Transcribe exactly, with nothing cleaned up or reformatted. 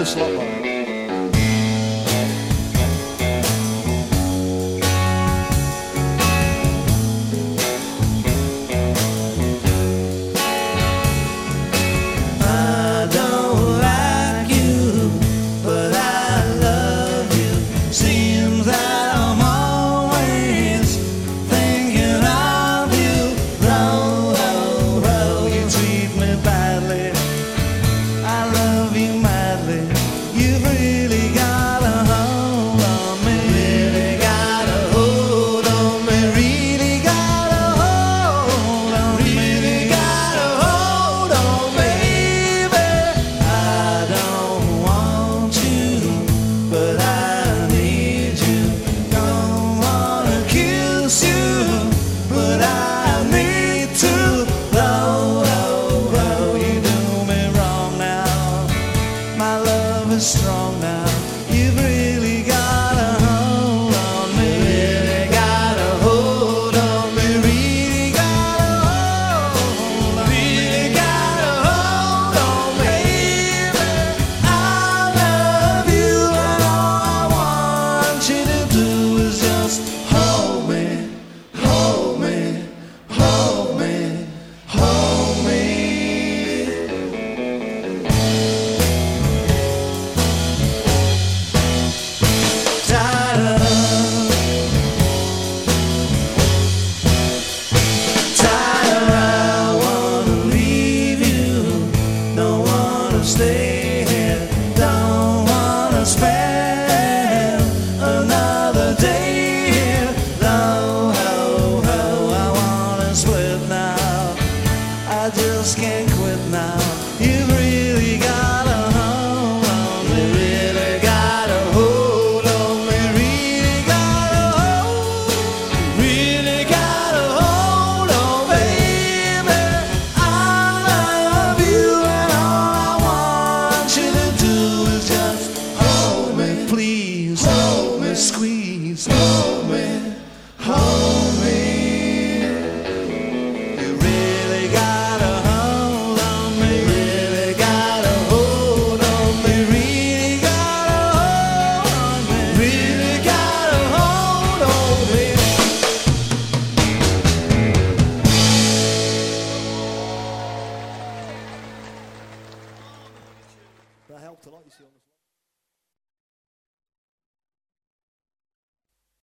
precious lot more. Strong now, you've really got a hold on me. Really got a hold on me. Really got a hold on me. Really got a hold on me. Baby, I love you, and all I want you to do is just hold me, hold me, hold me, hold me. Stay here, don't wanna spend another day here. No, ho, ho, I wanna split now. I just can't quit now. You've really got a hold on me. Really got a hold on me. Really got a hold. Really got a hold on me. Baby, I love you, and all I want you to do is just hold me, please, hold me, squeeze, hold me, hold me. You really got a hold on me, really got a hold on me, really got a hold on me, really got a hold on me. That helped a lot, you see, on the